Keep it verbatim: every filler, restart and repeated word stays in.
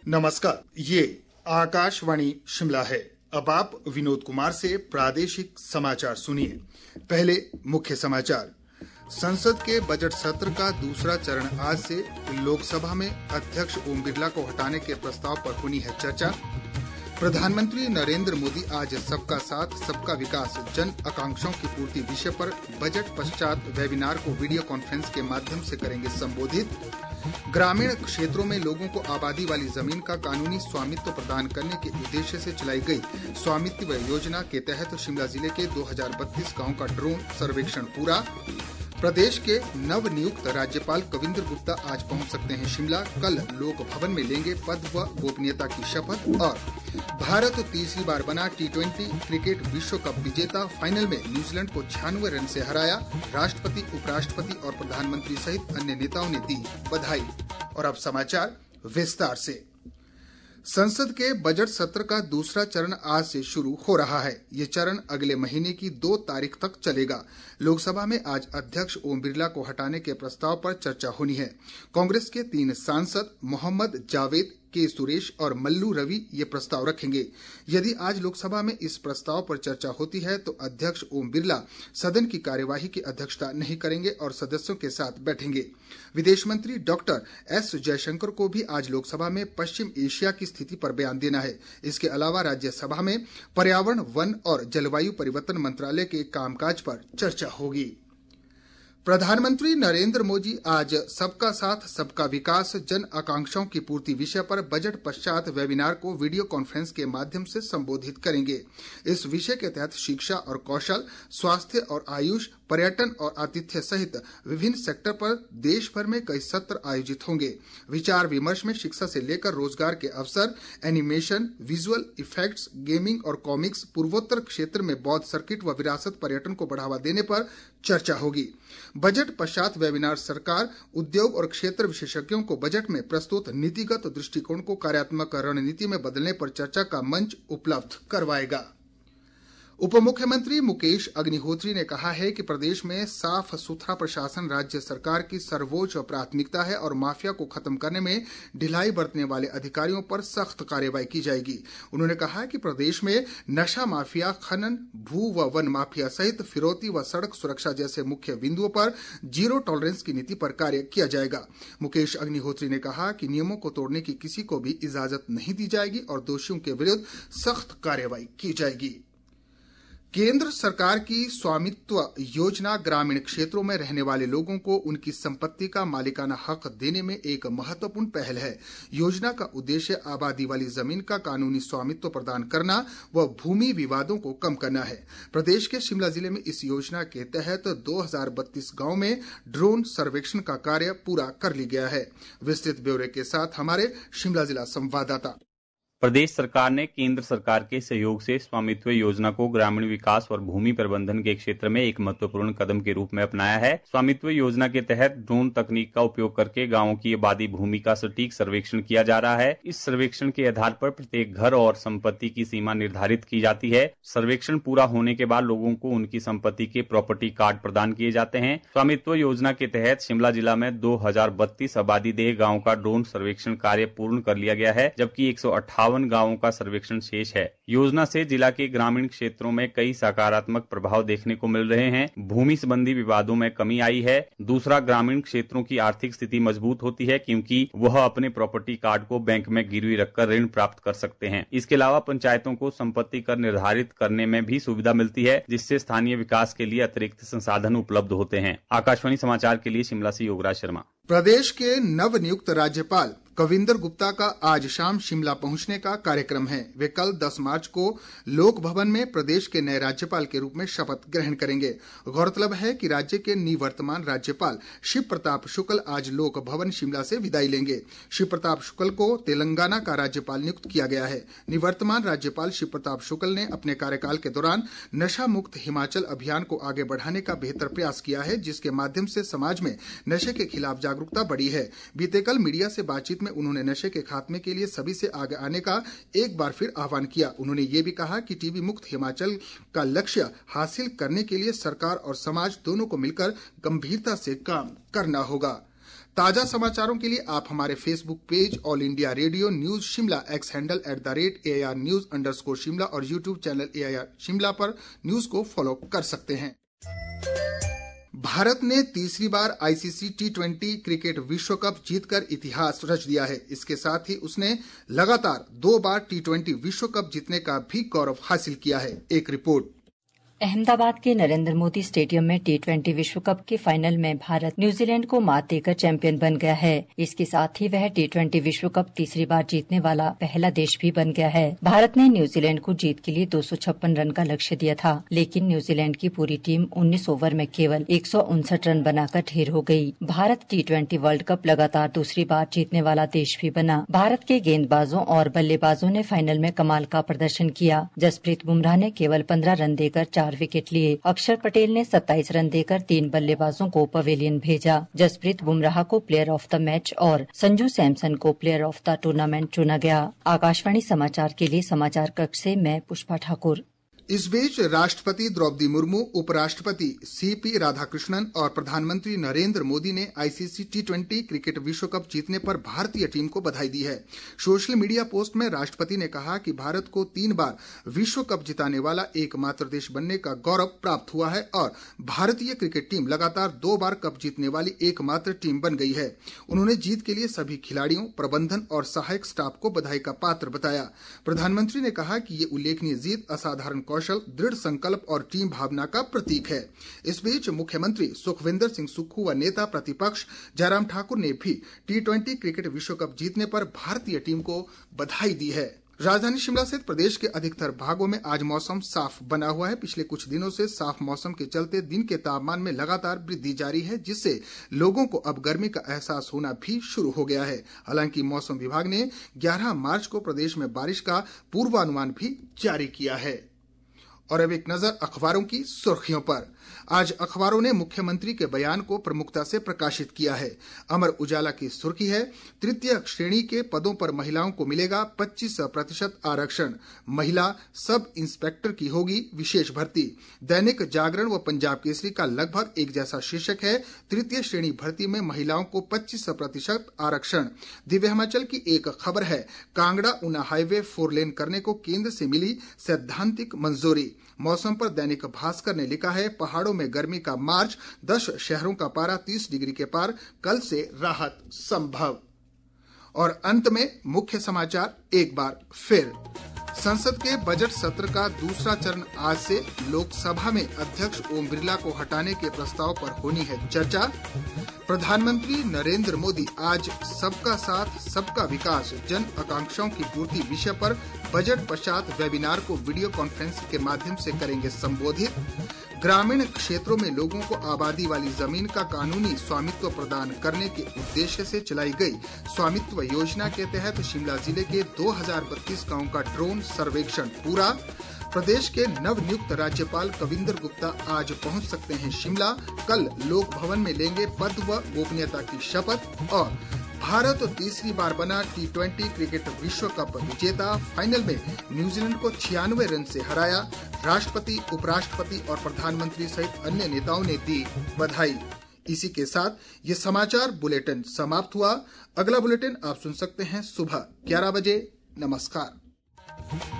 नमस्कार, ये आकाशवाणी शिमला है। अब आप विनोद कुमार से प्रादेशिक समाचार सुनिए। पहले मुख्य समाचार। संसद के बजट सत्र का दूसरा चरण आज से। लोकसभा में अध्यक्ष ओम बिरला को हटाने के प्रस्ताव पर होनी है चर्चा। प्रधानमंत्री नरेंद्र मोदी आज सबका साथ सबका विकास जन आकांक्षाओं की पूर्ति विषय पर बजट पश्चात वेबिनार को वीडियो कॉन्फ्रेंस के माध्यम से करेंगे संबोधित। ग्रामीण क्षेत्रों में लोगों को आबादी वाली जमीन का कानूनी स्वामित्व प्रदान करने के उद्देश्य से चलाई गई स्वामित्व योजना के तहत शिमला जिले के दो हजार बत्तीस गांवों का ड्रोन सर्वेक्षण पूरा। प्रदेश के नव नियुक्त राज्यपाल कविंद्र गुप्ता आज पहुंच सकते हैं शिमला। कल लोक भवन में लेंगे पद व गोपनीयता की शपथ। और भारत तीसरी बार बना टी ट्वेंटी क्रिकेट विश्व कप विजेता। फाइनल में न्यूजीलैंड को छियानवे रन से हराया। राष्ट्रपति, उपराष्ट्रपति और प्रधानमंत्री सहित अन्य नेताओं ने दी बधाई। और अब समाचार विस्तार से। संसद के बजट सत्र का दूसरा चरण आज से शुरू हो रहा है। ये चरण अगले महीने की दो तारीख तक चलेगा। लोकसभा में आज अध्यक्ष ओम बिरला को हटाने के प्रस्ताव पर चर्चा होनी है। कांग्रेस के तीन सांसद मोहम्मद जावेद, के सुरेश और मल्लू रवि ये प्रस्ताव रखेंगे। यदि आज लोकसभा में इस प्रस्ताव पर चर्चा होती है तो अध्यक्ष ओम बिरला सदन की कार्यवाही की अध्यक्षता नहीं करेंगे और सदस्यों के साथ बैठेंगे। विदेश मंत्री डॉक्टर एस जयशंकर को भी आज लोकसभा में पश्चिम एशिया की स्थिति पर बयान देना है। इसके अलावा राज्यसभा में पर्यावरण, वन और जलवायु परिवर्तन मंत्रालय के कामकाज पर चर्चा होगी। प्रधानमंत्री नरेंद्र मोदी आज सबका साथ सबका विकास जन आकांक्षाओं की पूर्ति विषय पर बजट पश्चात वेबिनार को वीडियो कॉन्फ्रेंस के माध्यम से संबोधित करेंगे। इस विषय के तहत शिक्षा और कौशल, स्वास्थ्य और आयुष, पर्यटन और आतिथ्य सहित विभिन्न सेक्टर पर देश भर में कई सत्र आयोजित होंगे। विचार विमर्श में शिक्षा से लेकर रोजगार के अवसर, एनिमेशन, विजुअल इफेक्ट्स, गेमिंग और कॉमिक्स, पूर्वोत्तर क्षेत्र में बौद्ध सर्किट व विरासत पर्यटन को बढ़ावा देने पर चर्चा होगी। बजट पश्चात वेबिनार सरकार, उद्योग और क्षेत्र विशेषज्ञों को बजट में प्रस्तुत नीतिगत दृष्टिकोण को कार्यात्मक रणनीति में बदलने पर चर्चा का मंच उपलब्ध करवाएगा। उप मुख्यमंत्री मुकेश अग्निहोत्री ने कहा है कि प्रदेश में साफ सुथरा प्रशासन राज्य सरकार की सर्वोच्च प्राथमिकता है और माफिया को खत्म करने में ढिलाई बरतने वाले अधिकारियों पर सख्त कार्रवाई की जाएगी। उन्होंने कहा कि प्रदेश में नशा माफिया, खनन, भू व वन माफिया सहित फिरौती व सड़क सुरक्षा जैसे मुख्य बिंदुओं पर जीरो टॉलरेंस की नीति पर कार्य किया जाएगा। मुकेश अग्निहोत्री ने कहा कि नियमों को तोड़ने की किसी को भी इजाजत नहीं दी जाएगी और दोषियों के विरुद्ध सख्त कार्रवाई की जाएगी। केंद्र सरकार की स्वामित्व योजना ग्रामीण क्षेत्रों में रहने वाले लोगों को उनकी संपत्ति का मालिकाना हक देने में एक महत्वपूर्ण पहल है। योजना का उद्देश्य आबादी वाली जमीन का कानूनी स्वामित्व प्रदान करना व भूमि विवादों को कम करना है। प्रदेश के शिमला जिले में इस योजना के तहत दो हजार बत्तीस गांव में ड्रोन सर्वेक्षण का कार्य पूरा कर लिया गया है। विस्तृत ब्यौरे के साथ हमारे शिमला जिला संवाददाता। प्रदेश सरकार ने केंद्र सरकार के सहयोग से स्वामित्व योजना को ग्रामीण विकास और भूमि प्रबंधन के क्षेत्र में एक महत्वपूर्ण कदम के रूप में अपनाया है। स्वामित्व योजना के तहत ड्रोन तकनीक का उपयोग करके गांवों की आबादी भूमि का सटीक सर्वेक्षण किया जा रहा है। इस सर्वेक्षण के आधार पर प्रत्येक घर और संपत्ति की सीमा निर्धारित की जाती है। सर्वेक्षण पूरा होने के बाद लोगों को उनकी संपत्ति के प्रॉपर्टी कार्ड प्रदान किए जाते हैं। स्वामित्व योजना के तहत शिमला जिला में दो हजार बत्तीस आबादी देह गाँव का ड्रोन सर्वेक्षण कार्य पूर्ण कर लिया गया है, जबकि एक सौ अट्ठावन गांवों का सर्वेक्षण शेष है। योजना से जिला के ग्रामीण क्षेत्रों में कई सकारात्मक प्रभाव देखने को मिल रहे हैं। भूमि संबंधी विवादों में कमी आई है। दूसरा, ग्रामीण क्षेत्रों की आर्थिक स्थिति मजबूत होती है क्योंकि वह अपने प्रॉपर्टी कार्ड को बैंक में गिरवी रखकर ऋण प्राप्त कर सकते हैं। इसके अलावा पंचायतों को संपत्ति कर निर्धारित करने में भी सुविधा मिलती है, जिससे स्थानीय विकास के लिए अतिरिक्त संसाधन उपलब्ध होते हैं। आकाशवाणी समाचार के लिए शिमला से योगराज शर्मा। प्रदेश के नव नियुक्त राज्यपाल कविंद्र गुप्ता का आज शाम शिमला पहुंचने का कार्यक्रम है। वे कल दस मार्च को लोक भवन में प्रदेश के नए राज्यपाल के रूप में शपथ ग्रहण करेंगे। गौरतलब है कि राज्य के निवर्तमान राज्यपाल शिव प्रताप शुक्ल आज लोक भवन शिमला से विदाई लेंगे। शिव प्रताप शुक्ल को तेलंगाना का राज्यपाल नियुक्त किया गया है। निवर्तमान राज्यपाल शिव प्रताप शुक्ल ने अपने कार्यकाल के दौरान नशा मुक्त हिमाचल अभियान को आगे बढ़ाने का बेहतर प्रयास किया है, जिसके माध्यम से समाज में नशे के खिलाफ जागरूकता बढ़ी है। बीते कल मीडिया से बातचीत में उन्होंने नशे के खात्मे के लिए सभी से आगे आने का एक बार फिर आह्वान किया। उन्होंने ये भी कहा कि टीबी मुक्त हिमाचल का लक्ष्य हासिल करने के लिए सरकार और समाज दोनों को मिलकर गंभीरता से काम करना होगा। ताजा समाचारों के लिए आप हमारे Facebook page All India Radio news Shimla, X handle at the rate A I R news underscore Shimla और YouTube channel A I R Shimla पर न्यूज को फॉलो कर सकते हैं। भारत ने तीसरी बार आईसीसी टी ट्वेंटी क्रिकेट विश्व कप जीतकर इतिहास रच दिया है। इसके साथ ही उसने लगातार दो बार टी ट्वेंटी विश्व कप जीतने का भी गौरव हासिल किया है। एक रिपोर्ट। अहमदाबाद के नरेंद्र मोदी स्टेडियम में टी ट्वेंटी विश्व कप के फाइनल में भारत न्यूजीलैंड को मात देकर चैंपियन बन गया है। इसके साथ ही वह टी ट्वेंटी विश्व कप तीसरी बार जीतने वाला पहला देश भी बन गया है। भारत ने न्यूजीलैंड को जीत के लिए दो सौ छप्पन रन का लक्ष्य दिया था, लेकिन न्यूजीलैंड की पूरी टीम उन्नीस ओवर में केवल एक सौ उनसठ रन बनाकर ढेर हो गयी। Bharat T twenty world cup लगातार दूसरी बार जीतने वाला देश भी बना। भारत के गेंदबाजों और बल्लेबाजों ने फाइनल में कमाल का प्रदर्शन किया। जसप्रीत बुमराह ने केवल पंद्रह रन देकर चार विकेट लिए। अक्षर पटेल ने सत्ताईस रन देकर तीन बल्लेबाजों को पवेलियन भेजा। जसप्रीत बुमराह को प्लेयर ऑफ द मैच और संजू सैमसन को प्लेयर ऑफ द टूर्नामेंट चुना गया। आकाशवाणी समाचार के लिए समाचार कक्ष से मैं पुष्पा ठाकुर। इस बीच राष्ट्रपति द्रौपदी मुर्मू, उपराष्ट्रपति सीपी राधाकृष्णन और प्रधानमंत्री नरेंद्र मोदी ने आईसीसी टी ट्वेंटी क्रिकेट विश्व कप जीतने पर भारतीय टीम को बधाई दी है। सोशल मीडिया पोस्ट में राष्ट्रपति ने कहा कि भारत को तीन बार विश्व कप जिताने वाला एकमात्र देश बनने का गौरव प्राप्त हुआ है और भारतीय क्रिकेट टीम लगातार दो बार कप जीतने वाली एकमात्र टीम बन गई है। उन्होंने जीत के लिए सभी खिलाड़ियों, प्रबंधन और सहायक स्टाफ को बधाई का पात्र बताया। प्रधानमंत्री ने कहा कि ये उल्लेखनीय जीत असाधारण कौशल, दृढ़ संकल्प और टीम भावना का प्रतीक है। इस बीच मुख्यमंत्री सुखविंदर सिंह सुक्खू व नेता प्रतिपक्ष जयराम ठाकुर ने भी टी ट्वेंटी क्रिकेट विश्व कप जीतने पर भारतीय टीम को बधाई दी है। राजधानी शिमला सहित प्रदेश के अधिकतर भागों में आज मौसम साफ बना हुआ है। पिछले कुछ दिनों से साफ मौसम के चलते दिन के तापमान में लगातार वृद्धि जारी है, जिससे लोगों को अब गर्मी का एहसास होना भी शुरू हो गया है। हालांकि मौसम विभाग ने ग्यारह मार्च को प्रदेश में बारिश का पूर्वानुमान भी जारी किया है। और अब एक नजर अखबारों की सुर्खियों पर। आज अखबारों ने मुख्यमंत्री के बयान को प्रमुखता से प्रकाशित किया है। अमर उजाला की सुर्खी है, तृतीय श्रेणी के पदों पर महिलाओं को मिलेगा पच्चीस प्रतिशत आरक्षण, महिला सब इंस्पेक्टर की होगी विशेष भर्ती। दैनिक जागरण व पंजाब केसरी का लगभग एक जैसा शीर्षक है, तृतीय श्रेणी भर्ती में महिलाओं को पच्चीस प्रतिशत आरक्षण। दिव्य हिमाचल की एक खबर है, Kangra Una highway four lane करने को केंद्र से मिली सैद्धांतिक मंजूरी। मौसम पर दैनिक भास्कर ने लिखा है, पहाड़ों में गर्मी का मार्च, दस शहरों का पारा तीस डिग्री के पार, कल से राहत संभव। और अंत में मुख्य समाचार एक बार फिर। संसद के बजट सत्र का दूसरा चरण आज से। लोकसभा में अध्यक्ष ओम बिरला को हटाने के प्रस्ताव पर होनी है चर्चा। प्रधानमंत्री नरेंद्र मोदी आज सबका साथ सबका विकास, जन आकांक्षाओं की पूर्ति विषय पर बजट पश्चात वेबिनार को वीडियो कॉन्फ्रेंसिंग के माध्यम से करेंगे संबोधित। ग्रामीण क्षेत्रों में लोगों को आबादी वाली जमीन का कानूनी स्वामित्व प्रदान करने के उद्देश्य से चलाई गई स्वामित्व योजना के तहत शिमला जिले के दो हज़ार बत्तीस गाँव का ड्रोन सर्वेक्षण पूरा। प्रदेश के नवनियुक्त राज्यपाल कविंदर गुप्ता आज पहुंच सकते हैं शिमला। कल लोक भवन में लेंगे पद व गोपनीयता की शपथ। और भारत तीसरी बार बना टी ट्वेंटी क्रिकेट विश्व कप विजेता, फाइनल में न्यूजीलैंड को छियानवे रन से हराया। राष्ट्रपति, उपराष्ट्रपति और प्रधानमंत्री सहित अन्य नेताओं ने दी बधाई। इसी के साथ ये समाचार बुलेटिन समाप्त हुआ। अगला बुलेटिन आप सुन सकते हैं सुबह ग्यारह बजे। नमस्कार।